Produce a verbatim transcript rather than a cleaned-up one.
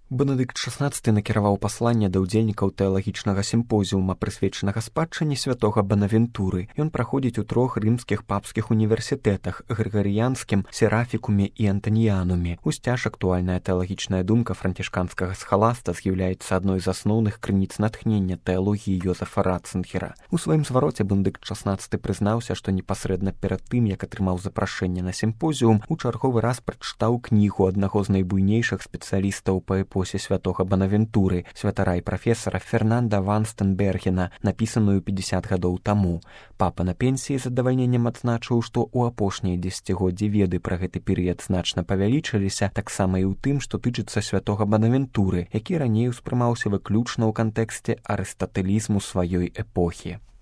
Бенедыкт шаснаццаты накіраваў пасланне да ўдзельнікаў тэалагічнага сімпозіума, прысвечанага спадчыне святога Банавентуры. Ён праходзіць у трох рымскіх папскіх універсітэтах: Грыгарыянскім, Серафікуме і Антаніянуме. Усцяж актуальная тэалагічная думка францішканскага схаласта з'яўляецца адной з асноўных крыніц натхнення тэалогіі Йозефа Ратцынгера. У сваім звароце Бенедыкт шаснаццаты прызнаўся, што непасрэдна перад тым, як атрымаў запрашэнне на сімпозіум, у чарговы раз прачытаў кнігу аднаго з найбуйнейшых спецыялістаў па эпосе святога Банавентуры, святара і прафесара Фернанда ван Стенбергена, напісаную пятьдесят гадоў таму. Папа на пенсіі з задавальненнем адзначыў, што ў апошнія дзесяцігоддзі веды пра гэты перыяд значна павялічыліся, таксама і ў тым, што тычыцца святога Банавентуры, які раней успрымаўся выключна ў кантэксце арыстатэлізму сваёй эпохі.